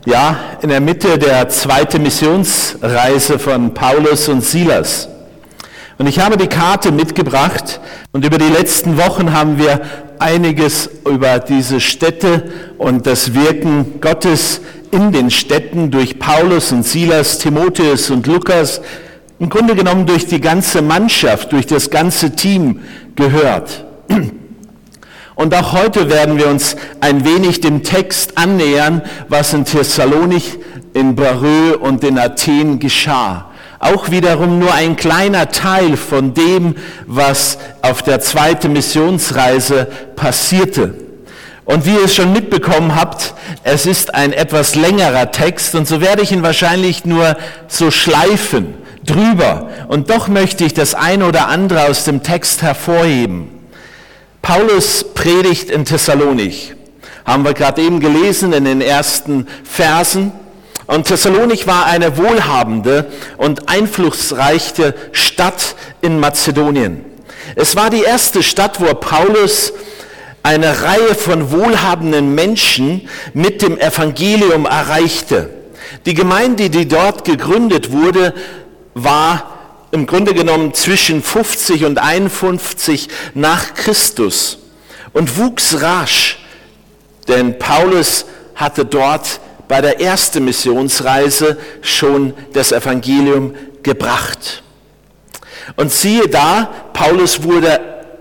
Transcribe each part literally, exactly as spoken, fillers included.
ja, in der Mitte der zweiten Missionsreise von Paulus und Silas. Und ich habe die Karte mitgebracht und über die letzten Wochen haben wir einiges über diese Städte und das Wirken Gottes in den Städten durch Paulus und Silas, Timotheus und Lukas, im Grunde genommen durch die ganze Mannschaft, durch das ganze Team gehört. Und auch heute werden wir uns ein wenig dem Text annähern, was in Thessalonich, in Berö und in Athen geschah. Auch wiederum nur ein kleiner Teil von dem, was auf der zweiten Missionsreise passierte. Und wie ihr es schon mitbekommen habt, es ist ein etwas längerer Text und so werde ich ihn wahrscheinlich nur so schleifen, drüber. Und doch möchte ich das eine oder andere aus dem Text hervorheben. Paulus predigt in Thessalonich, haben wir gerade eben gelesen in den ersten Versen. Und Thessalonich war eine wohlhabende und einflussreiche Stadt in Mazedonien. Es war die erste Stadt, wo Paulus eine Reihe von wohlhabenden Menschen mit dem Evangelium erreichte. Die Gemeinde, die dort gegründet wurde, war im Grunde genommen zwischen fünfzig und einundfünfzig nach Christus und wuchs rasch, denn Paulus hatte dort bei der ersten Missionsreise schon das Evangelium gebracht. Und siehe da, Paulus wurde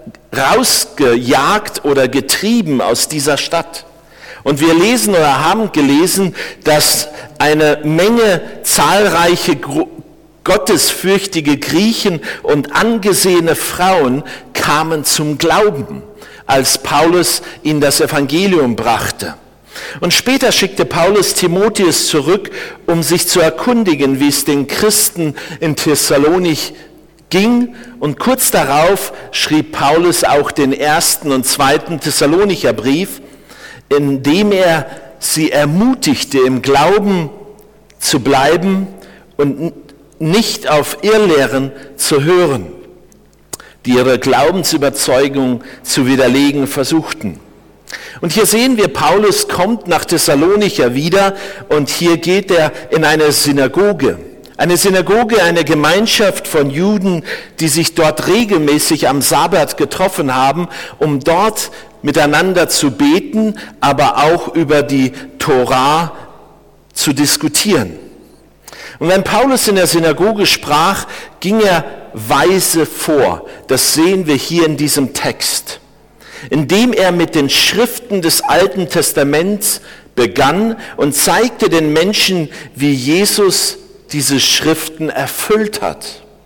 rausgejagt oder getrieben aus dieser Stadt. Und wir lesen oder haben gelesen, dass eine Menge zahlreiche gottesfürchtige Griechen und angesehene Frauen kamen zum Glauben, als Paulus ihnen das Evangelium brachte. Und später schickte Paulus Timotheus zurück, um sich zu erkundigen, wie es den Christen in Thessalonich ging. Und kurz darauf schrieb Paulus auch den ersten und zweiten Thessalonicher Brief, in dem er sie ermutigte, im Glauben zu bleiben und nicht auf Irrlehren zu hören, die ihre Glaubensüberzeugung zu widerlegen versuchten. Und hier sehen wir, Paulus kommt nach Thessalonicher wieder und hier geht er in eine Synagoge. Eine Synagoge, eine Gemeinschaft von Juden, die sich dort regelmäßig am Sabbat getroffen haben, um dort miteinander zu beten, aber auch über die Tora zu diskutieren. Und wenn Paulus in der Synagoge sprach, ging er weise vor. Das sehen wir hier in diesem Text. Indem er mit den Schriften des Alten Testaments begann und zeigte den Menschen, wie Jesus diese Schriften erfüllt hat.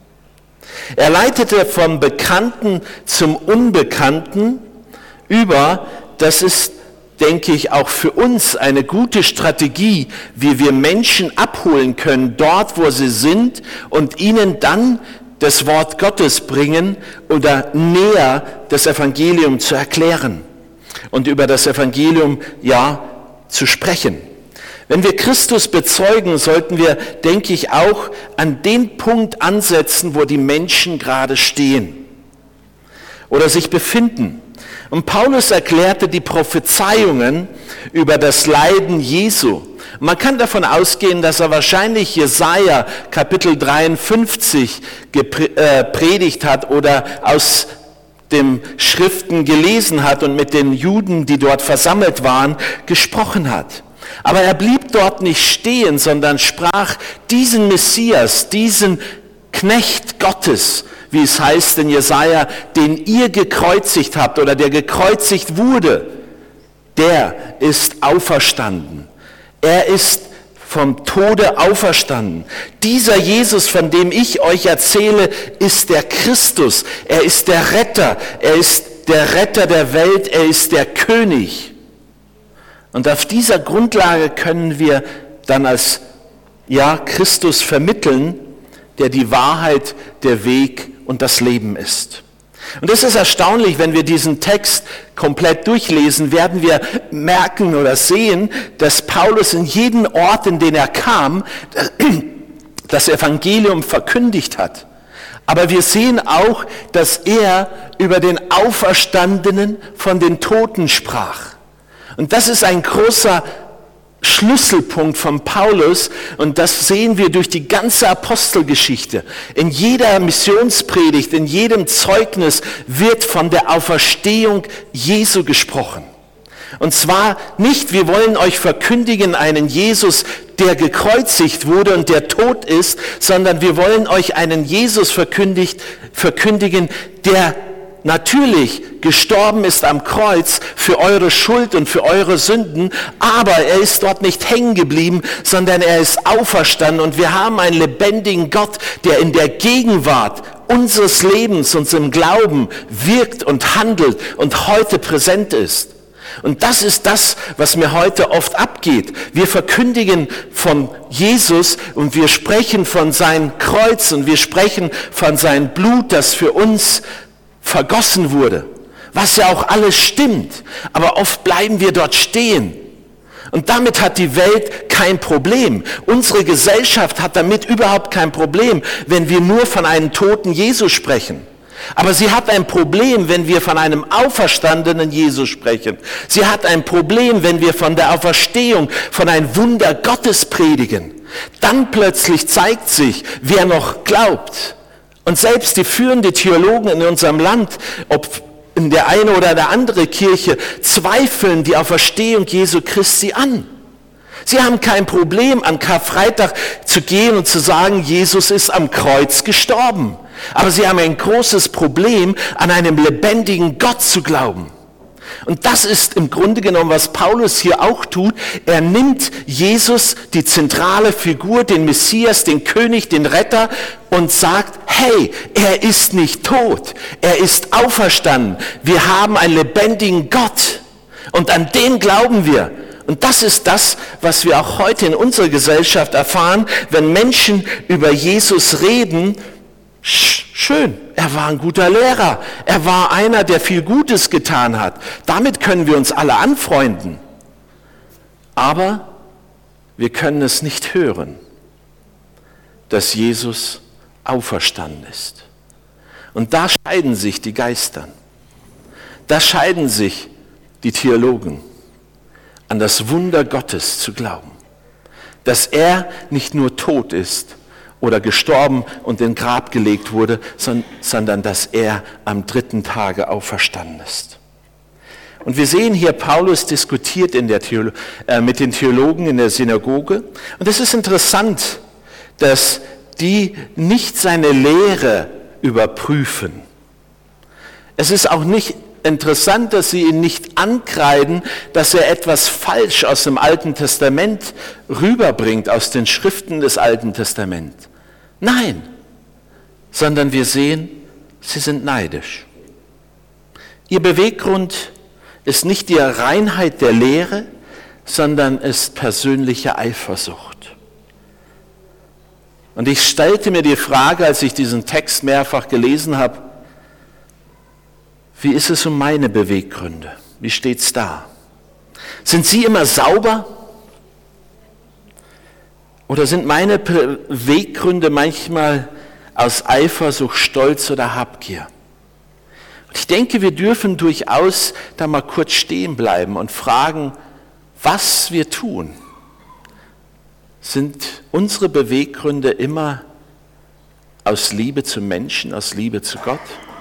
Er leitete vom Bekannten zum Unbekannten über. Das ist, denke ich, auch für uns eine gute Strategie, wie wir Menschen abholen können, dort wo sie sind und ihnen dann das Wort Gottes bringen oder näher das Evangelium zu erklären und über das Evangelium ja zu sprechen. Wenn wir Christus bezeugen, sollten wir, denke ich, auch an den Punkt ansetzen, wo die Menschen gerade stehen oder sich befinden. Und Paulus erklärte die Prophezeiungen über das Leiden Jesu. Man kann davon ausgehen, dass er wahrscheinlich Jesaja Kapitel dreiundfünfzig gepredigt hat oder aus den Schriften gelesen hat und mit den Juden, die dort versammelt waren, gesprochen hat. Aber er blieb dort nicht stehen, sondern sprach diesen Messias, diesen Knecht Gottes, wie es heißt in Jesaja, den ihr gekreuzigt habt oder der gekreuzigt wurde, der ist auferstanden. Er ist vom Tode auferstanden. Dieser Jesus, von dem ich euch erzähle, ist der Christus. Er ist der Retter. Er ist der Retter der Welt. Er ist der König. Und auf dieser Grundlage können wir dann als ja, Christus vermitteln, der die Wahrheit, der Weg und das Leben ist. Und es ist erstaunlich, wenn wir diesen Text komplett durchlesen, werden wir merken oder sehen, dass Paulus in jedem Ort, in den er kam, das Evangelium verkündigt hat. Aber wir sehen auch, dass er über den Auferstandenen von den Toten sprach. Und das ist ein großer Schlüsselpunkt von Paulus, und das sehen wir durch die ganze Apostelgeschichte. In jeder Missionspredigt, in jedem Zeugnis wird von der Auferstehung Jesu gesprochen. Und zwar nicht, wir wollen euch verkündigen einen Jesus, der gekreuzigt wurde und der tot ist, sondern wir wollen euch einen Jesus verkündigt, verkündigen, der natürlich gestorben ist am Kreuz für eure Schuld und für eure Sünden, aber er ist dort nicht hängen geblieben, sondern er ist auferstanden und wir haben einen lebendigen Gott, der in der Gegenwart unseres Lebens, unserem Glauben wirkt und handelt und heute präsent ist. Und das ist das, was mir heute oft abgeht. Wir verkündigen von Jesus und wir sprechen von seinem Kreuz und wir sprechen von seinem Blut, das für uns vergossen wurde, was ja auch alles stimmt, aber oft bleiben wir dort stehen. Und damit hat die Welt kein Problem. Unsere Gesellschaft hat damit überhaupt kein Problem, wenn wir nur von einem toten Jesus sprechen. Aber sie hat ein Problem, wenn wir von einem auferstandenen Jesus sprechen. Sie hat ein Problem, wenn wir von der Auferstehung, von einem Wunder Gottes predigen. Dann plötzlich zeigt sich, wer noch glaubt. Und selbst die führenden Theologen in unserem Land, ob in der eine oder der andere Kirche, zweifeln die Auferstehung Jesu Christi an. Sie haben kein Problem, an Karfreitag zu gehen und zu sagen, Jesus ist am Kreuz gestorben. Aber sie haben ein großes Problem, an einen lebendigen Gott zu glauben. Und das ist im Grunde genommen, was Paulus hier auch tut. Er nimmt Jesus, die zentrale Figur, den Messias, den König, den Retter, und sagt, hey, er ist nicht tot, er ist auferstanden. Wir haben einen lebendigen Gott und an den glauben wir. Und das ist das, was wir auch heute in unserer Gesellschaft erfahren, wenn Menschen über Jesus reden. Schön, er war ein guter Lehrer, er war einer, der viel Gutes getan hat. Damit können wir uns alle anfreunden. Aber wir können es nicht hören, dass Jesus auferstanden ist. Und da scheiden sich die Geister. Da scheiden sich die Theologen, an das Wunder Gottes zu glauben. Dass er nicht nur tot ist oder gestorben und in Grab gelegt wurde, sondern dass er am dritten Tage auferstanden ist. Und wir sehen hier, Paulus diskutiert in der Theolo- äh, mit den Theologen in der Synagoge. Und es ist interessant, dass die nicht seine Lehre überprüfen. Es ist auch nicht interessant, dass sie ihn nicht ankreiden, dass er etwas falsch aus dem Alten Testament rüberbringt, aus den Schriften des Alten Testaments. Nein, sondern wir sehen, sie sind neidisch. Ihr Beweggrund ist nicht die Reinheit der Lehre, sondern ist persönliche Eifersucht. Und ich stellte mir die Frage, als ich diesen Text mehrfach gelesen habe, wie ist es um meine Beweggründe? Wie steht's da? Sind sie immer sauber? Oder sind meine Beweggründe manchmal aus Eifersucht, Stolz oder Habgier? Und ich denke, wir dürfen durchaus da mal kurz stehen bleiben und fragen, was wir tun. Sind unsere Beweggründe immer aus Liebe zu Menschen, aus Liebe zu Gott?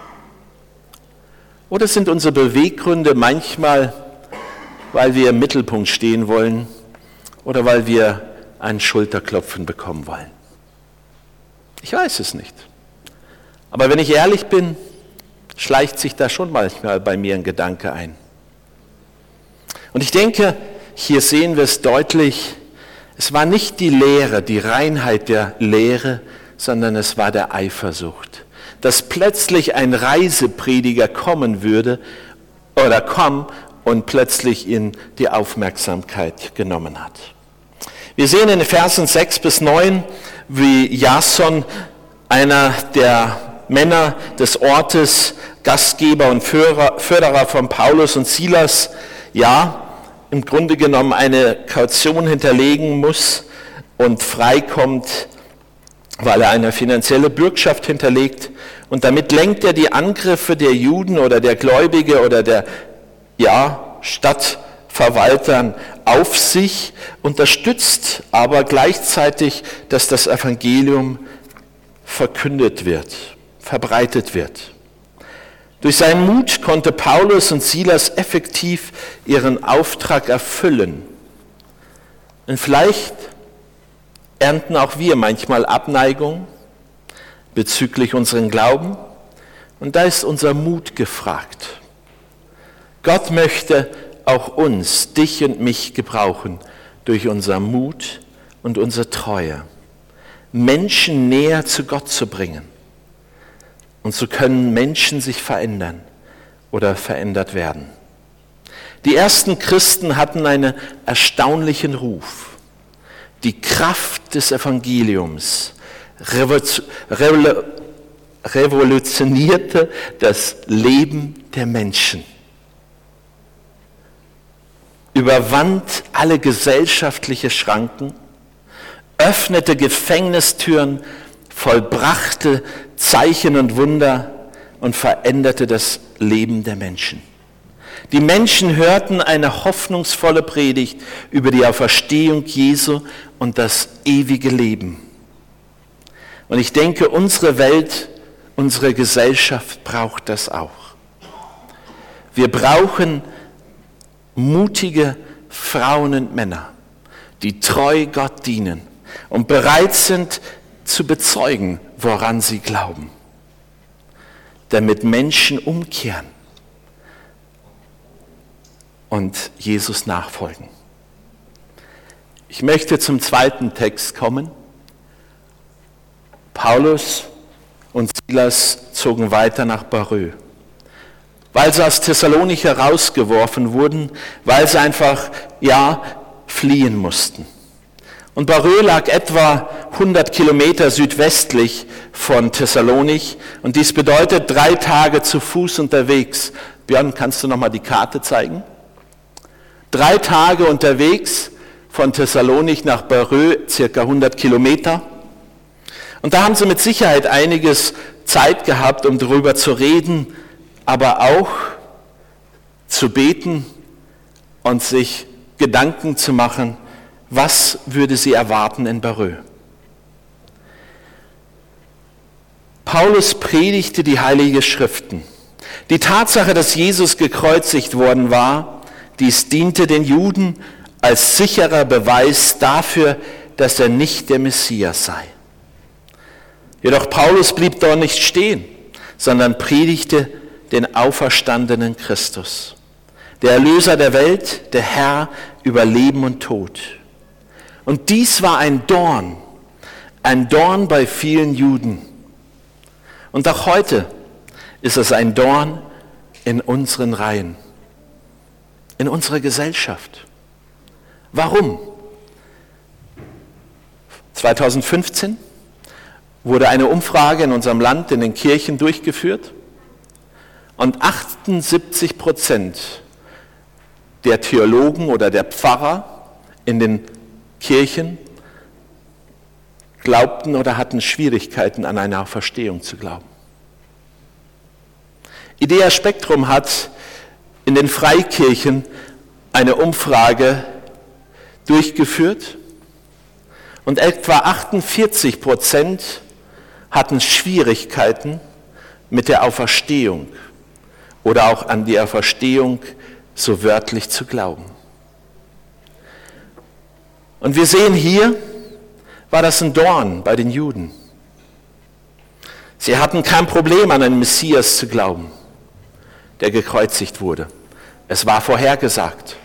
Oder sind unsere Beweggründe manchmal, weil wir im Mittelpunkt stehen wollen oder weil wir ein Schulterklopfen bekommen wollen? Ich weiß es nicht. Aber wenn ich ehrlich bin, schleicht sich da schon manchmal bei mir ein Gedanke ein. Und ich denke, hier sehen wir es deutlich, es war nicht die Lehre, die Reinheit der Lehre, sondern es war der Eifersucht. Dass plötzlich ein Reiseprediger kommen würde oder kommen und plötzlich ihn die Aufmerksamkeit genommen hat. Wir sehen in den Versen sechs bis neun, wie Jason, einer der Männer des Ortes, Gastgeber und Förderer von Paulus und Silas, ja, im Grunde genommen eine Kaution hinterlegen muss und freikommt, weil er eine finanzielle Bürgschaft hinterlegt. Und damit lenkt er die Angriffe der Juden oder der Gläubige oder der ja, Stadt Verwaltern auf sich, unterstützt aber gleichzeitig, dass das Evangelium verkündet wird, verbreitet wird. Durch seinen Mut konnte Paulus und Silas effektiv ihren Auftrag erfüllen. Und vielleicht ernten auch wir manchmal Abneigung bezüglich unseren Glauben. Und da ist unser Mut gefragt. Gott möchte auch uns, dich und mich gebrauchen durch unser Mut und unsere Treue, Menschen näher zu Gott zu bringen. Und so können Menschen sich verändern oder verändert werden. Die ersten Christen hatten einen erstaunlichen Ruf. Die Kraft des Evangeliums revolutionierte das Leben der Menschen, überwand alle gesellschaftliche Schranken, öffnete Gefängnistüren, vollbrachte Zeichen und Wunder und veränderte das Leben der Menschen. Die Menschen hörten eine hoffnungsvolle Predigt über die Auferstehung Jesu und das ewige Leben. Und ich denke, unsere Welt, unsere Gesellschaft braucht das auch. Wir brauchen mutige Frauen und Männer, die treu Gott dienen und bereit sind zu bezeugen, woran sie glauben, damit Menschen umkehren und Jesus nachfolgen. Ich möchte zum zweiten Text kommen. Paulus und Silas zogen weiter nach Berö, weil sie aus Thessalonich herausgeworfen wurden, weil sie einfach, ja, fliehen mussten. Und Berö lag etwa hundert Kilometer südwestlich von Thessalonich und dies bedeutet drei Tage zu Fuß unterwegs. Björn, kannst du nochmal die Karte zeigen? Drei Tage unterwegs von Thessalonich nach Berö, circa hundert Kilometer. Und da haben sie mit Sicherheit einiges Zeit gehabt, um darüber zu reden, aber auch zu beten und sich Gedanken zu machen, was würde sie erwarten in Berö. Paulus predigte die Heiligen Schriften. Die Tatsache, dass Jesus gekreuzigt worden war, dies diente den Juden als sicherer Beweis dafür, dass er nicht der Messias sei. Jedoch Paulus blieb dort nicht stehen, sondern predigte den auferstandenen Christus, der Erlöser der Welt, der Herr über Leben und Tod. Und dies war ein Dorn, ein Dorn bei vielen Juden. Und auch heute ist es ein Dorn in unseren Reihen, in unserer Gesellschaft. Warum? zweitausendfünfzehn wurde eine Umfrage in unserem Land, in den Kirchen durchgeführt und achtundsiebzig Prozent der Theologen oder der Pfarrer in den Kirchen glaubten oder hatten Schwierigkeiten, an eine Auferstehung zu glauben. Idea Spektrum hat in den Freikirchen eine Umfrage durchgeführt und etwa achtundvierzig Prozent hatten Schwierigkeiten mit der Auferstehung oder auch an die Auferstehung so wörtlich zu glauben. Und wir sehen hier, war das ein Dorn bei den Juden. Sie hatten kein Problem, an einen Messias zu glauben, der gekreuzigt wurde. Es war vorhergesagt.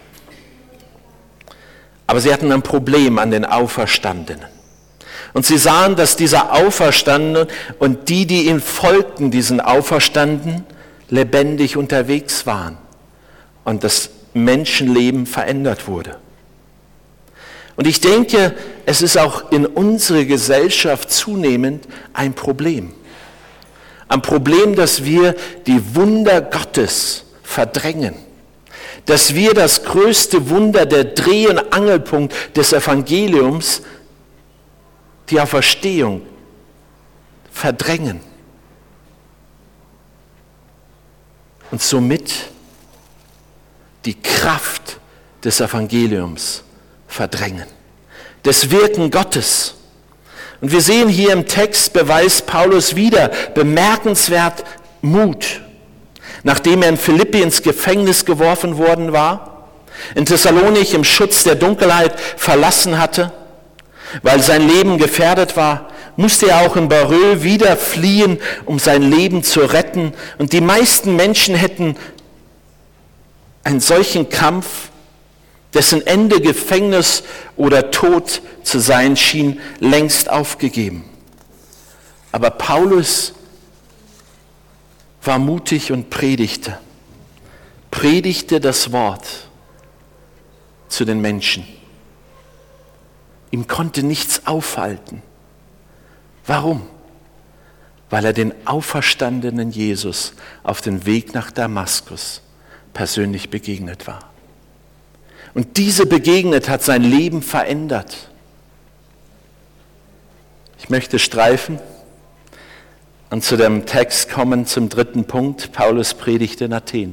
Aber sie hatten ein Problem an den Auferstandenen. Und sie sahen, dass dieser Auferstandene und die, die ihm folgten, diesen Auferstandenen, lebendig unterwegs waren und das Menschenleben verändert wurde. Und ich denke, es ist auch in unserer Gesellschaft zunehmend ein Problem. Ein Problem, dass wir die Wunder Gottes verdrängen. Dass wir das größte Wunder, der Dreh- und Angelpunkt des Evangeliums, die Auferstehung, verdrängen. Und somit die Kraft des Evangeliums verdrängen, des Wirken Gottes. Und wir sehen hier im Text, beweist Paulus wieder bemerkenswert Mut, nachdem er in Philippi ins Gefängnis geworfen worden war, in Thessalonich im Schutz der Dunkelheit verlassen hatte, weil sein Leben gefährdet war, musste er auch in Beröa wieder fliehen, um sein Leben zu retten. Und die meisten Menschen hätten einen solchen Kampf, dessen Ende Gefängnis oder Tod zu sein schien, längst aufgegeben. Aber Paulus war mutig und predigte, predigte das Wort zu den Menschen. Ihm konnte nichts aufhalten. Warum? Weil er den auferstandenen Jesus auf dem Weg nach Damaskus persönlich begegnet war. Und diese Begegnung hat sein Leben verändert. Ich möchte streifen und zu dem Text kommen, zum dritten Punkt. Paulus predigte in Athen.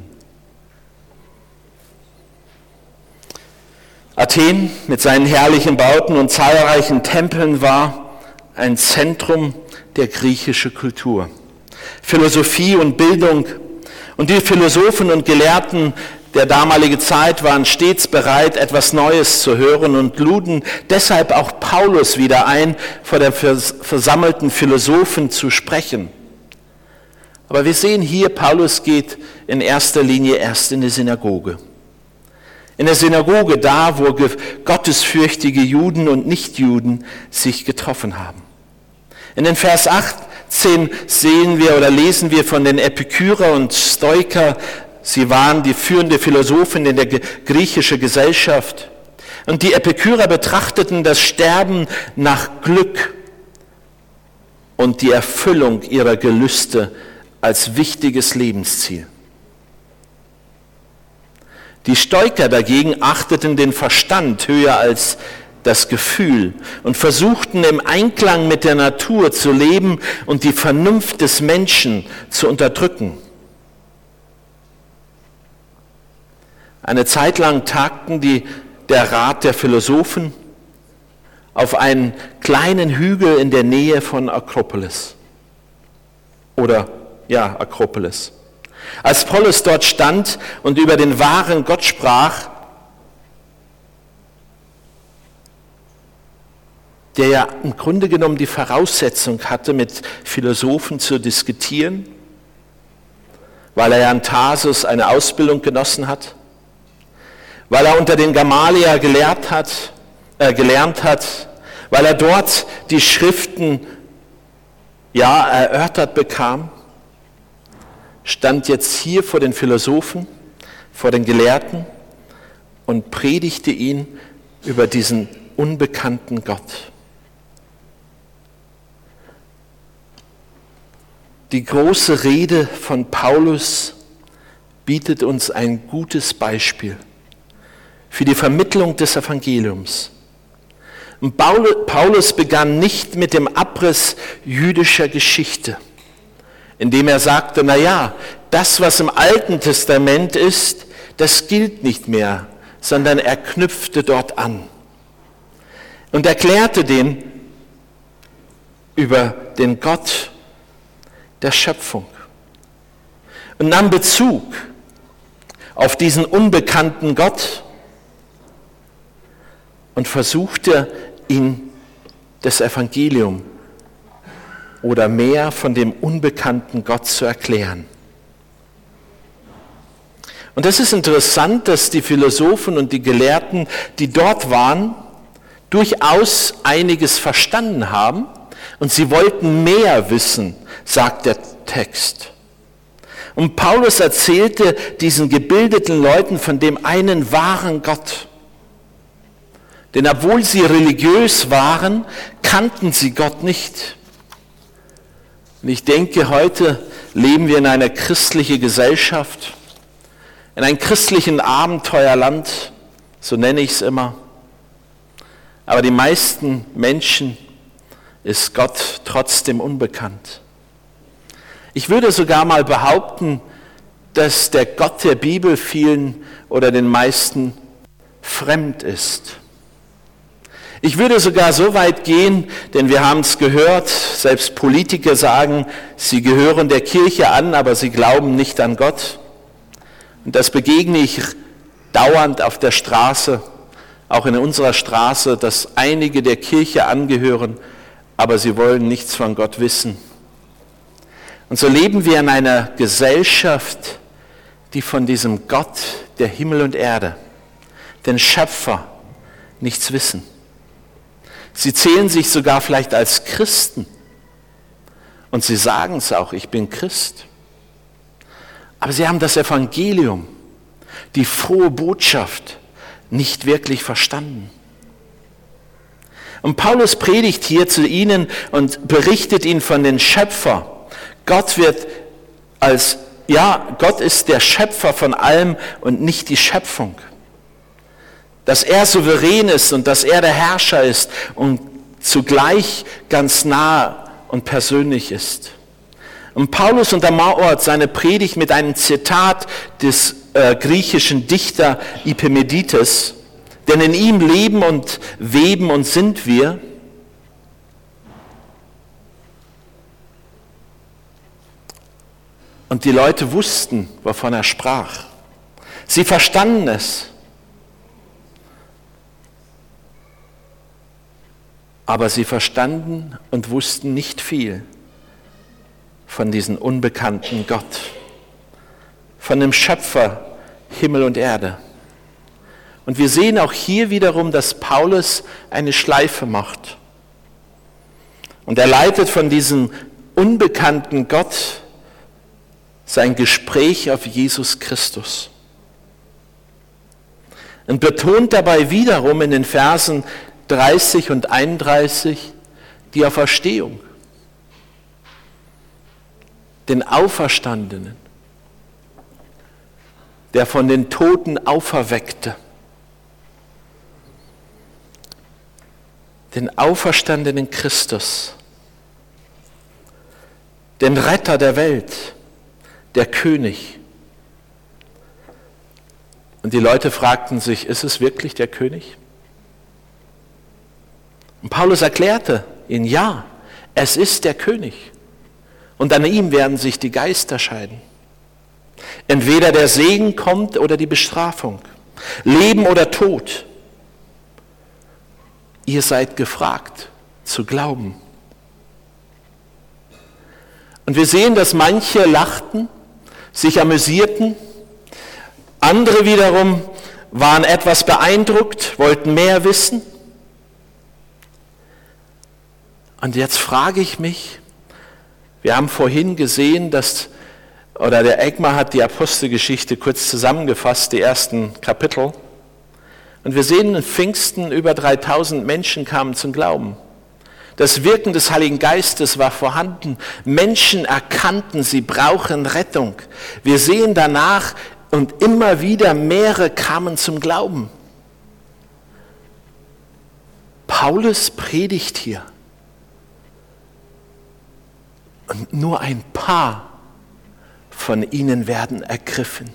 Athen mit seinen herrlichen Bauten und zahlreichen Tempeln war ein Zentrum der griechischen Kultur. Philosophie und Bildung. Und die Philosophen und Gelehrten der damaligen Zeit waren stets bereit, etwas Neues zu hören und luden deshalb auch Paulus wieder ein, vor den versammelten Philosophen zu sprechen. Aber wir sehen hier, Paulus geht in erster Linie erst in die Synagoge. In der Synagoge, da wo gottesfürchtige Juden und Nichtjuden sich getroffen haben. In den Vers achtzehn sehen wir oder lesen wir von den Epikyrer und Stoiker. Sie waren die führende Philosophen in der griechischen Gesellschaft. Und die Epikyrer betrachteten das Sterben nach Glück und die Erfüllung ihrer Gelüste als wichtiges Lebensziel. Die Stoiker dagegen achteten den Verstand höher als das Gefühl und versuchten im Einklang mit der Natur zu leben und die Vernunft des Menschen zu unterdrücken. Eine Zeit lang tagten die, der Rat der Philosophen auf einen kleinen Hügel in der Nähe von Akropolis. Oder, ja, Akropolis. Als Paulus dort stand und über den wahren Gott sprach, der ja im Grunde genommen die Voraussetzung hatte, mit Philosophen zu diskutieren, weil er ja in Tarsus eine Ausbildung genossen hat, weil er unter den Gamaliel gelehrt hat, äh, gelernt hat, weil er dort die Schriften ja erörtert bekam, stand jetzt hier vor den Philosophen, vor den Gelehrten und predigte ihn über diesen unbekannten Gott. Die große Rede von Paulus bietet uns ein gutes Beispiel für die Vermittlung des Evangeliums. Und Paulus begann nicht mit dem Abriss jüdischer Geschichte, indem er sagte, na ja, das, was im Alten Testament ist, das gilt nicht mehr, sondern er knüpfte dort an und erklärte den über den Gott der Schöpfung und nahm Bezug auf diesen unbekannten Gott und versuchte, ihn das Evangelium oder mehr von dem unbekannten Gott zu erklären. Und das ist interessant, dass die Philosophen und die Gelehrten, die dort waren, durchaus einiges verstanden haben und sie wollten mehr wissen, sagt der Text. Und Paulus erzählte diesen gebildeten Leuten von dem einen wahren Gott. Denn obwohl sie religiös waren, kannten sie Gott nicht. Und ich denke, heute leben wir in einer christlichen Gesellschaft, in einem christlichen Abenteuerland, so nenne ich es immer. Aber die meisten Menschen ist Gott trotzdem unbekannt. Ich würde sogar mal behaupten, dass der Gott der Bibel vielen oder den meisten fremd ist. Ich würde sogar so weit gehen, denn wir haben es gehört, selbst Politiker sagen, sie gehören der Kirche an, aber sie glauben nicht an Gott. Und das begegne ich dauernd auf der Straße, auch in unserer Straße, dass einige der Kirche angehören, aber sie wollen nichts von Gott wissen. Und so leben wir in einer Gesellschaft, die von diesem Gott der Himmel und Erde, den Schöpfer, nichts wissen. Sie zählen sich sogar vielleicht als Christen und sie sagen es auch, ich bin Christ. Aber sie haben das Evangelium, die frohe Botschaft, nicht wirklich verstanden. Und Paulus predigt hier zu ihnen und berichtet ihnen von dem Schöpfer. Gott wird als, ja, Gott ist der Schöpfer von allem und nicht die Schöpfung. Dass er souverän ist und dass er der Herrscher ist und zugleich ganz nah und persönlich ist. Und Paulus untermauert seine Predigt mit einem Zitat des äh, griechischen Dichter Epimenides, denn in ihm leben und weben und sind wir. Und die Leute wussten, wovon er sprach. Sie verstanden es. Aber sie verstanden und wussten nicht viel von diesem unbekannten Gott, von dem Schöpfer Himmel und Erde. Und wir sehen auch hier wiederum, dass Paulus eine Schleife macht. Und er leitet von diesem unbekannten Gott sein Gespräch auf Jesus Christus. Und betont dabei wiederum in den Versen dreißig und einunddreißig die Auferstehung, den Auferstandenen, der von den Toten auferweckte, den auferstandenen Christus, den Retter der Welt, der König. Und die Leute fragten sich, ist es wirklich der König? Und Paulus erklärte ihnen, ja, es ist der König. Und an ihm werden sich die Geister scheiden. Entweder der Segen kommt oder die Bestrafung. Leben oder Tod. Ihr seid gefragt zu glauben. Und wir sehen, dass manche lachten, sich amüsierten. Andere wiederum waren etwas beeindruckt, wollten mehr wissen. Und jetzt frage ich mich, wir haben vorhin gesehen, dass, oder der Egmar hat die Apostelgeschichte kurz zusammengefasst, die ersten Kapitel. Und wir sehen, in Pfingsten über dreitausend Menschen kamen zum Glauben. Das Wirken des Heiligen Geistes war vorhanden. Menschen erkannten, sie brauchen Rettung. Wir sehen danach und immer wieder mehrere kamen zum Glauben. Paulus predigt hier. Und nur ein paar von ihnen werden ergriffen.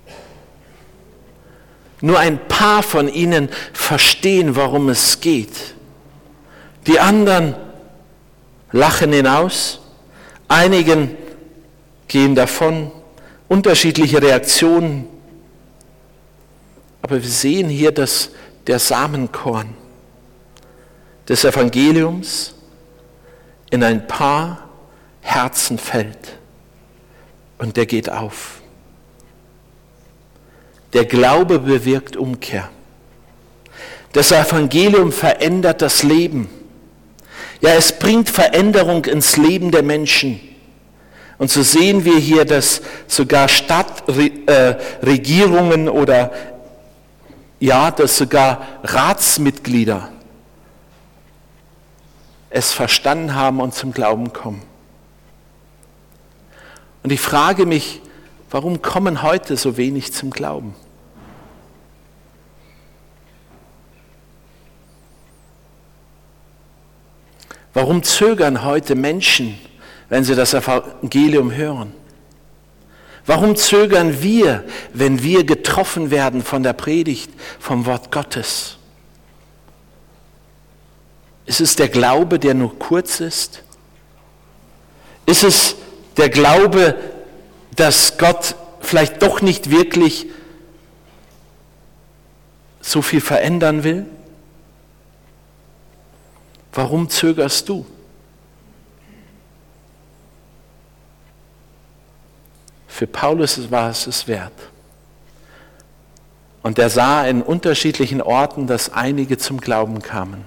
Nur ein paar von ihnen verstehen, worum es geht. Die anderen lachen hinaus, einigen gehen davon, unterschiedliche Reaktionen. Aber wir sehen hier, dass der Samenkorn des Evangeliums in ein paar Herzen fällt und der geht auf. Der Glaube bewirkt Umkehr. Das Evangelium verändert das Leben. Ja, es bringt Veränderung ins Leben der Menschen. Und so sehen wir hier, dass sogar Stadtregierungen äh, oder ja, dass sogar Ratsmitglieder es verstanden haben und zum Glauben kommen. Und ich frage mich, warum kommen heute so wenig zum Glauben? Warum zögern heute Menschen, wenn sie das Evangelium hören? Warum zögern wir, wenn wir getroffen werden von der Predigt, vom Wort Gottes? Ist es der Glaube, der nur kurz ist? Ist es der Glaube, dass Gott vielleicht doch nicht wirklich so viel verändern will? Warum zögerst du? Für Paulus war es es wert. Und er sah in unterschiedlichen Orten, dass einige zum Glauben kamen.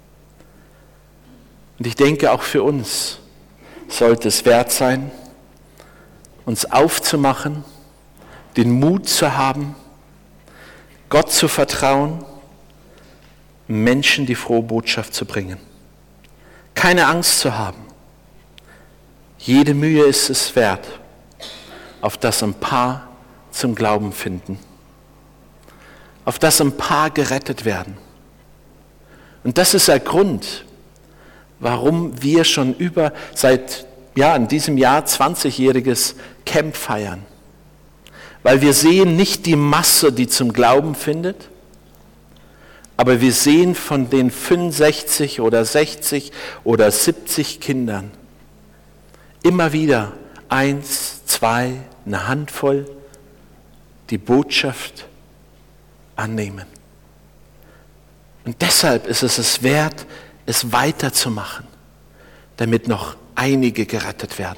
Und ich denke, auch für uns sollte es wert sein, uns aufzumachen, den Mut zu haben, Gott zu vertrauen, Menschen die frohe Botschaft zu bringen. Keine Angst zu haben. Jede Mühe ist es wert, auf das ein paar zum Glauben finden, auf das ein paar gerettet werden. Und das ist der Grund, warum wir schon über, seit ja, in diesem Jahr zwanzigjähriges Camp feiern. Weil wir sehen nicht die Masse, die zum Glauben findet, aber wir sehen von den fünfundsechzig oder sechzig oder siebzig Kindern immer wieder eins, zwei, eine Handvoll, die Botschaft annehmen. Und deshalb ist es es wert, es weiterzumachen, damit noch einige gerettet werden.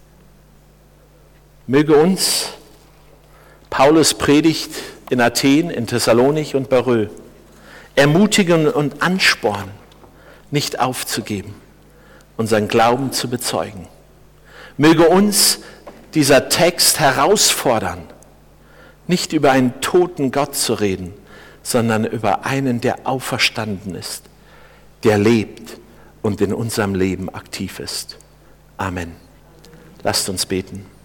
Möge uns Paulus Predigt in Athen, in Thessalonich und Berö ermutigen und anspornen, nicht aufzugeben, unseren Glauben zu bezeugen. Möge uns dieser Text herausfordern, nicht über einen toten Gott zu reden, sondern über einen, der auferstanden ist, der lebt und in unserem Leben aktiv ist. Amen. Lasst uns beten.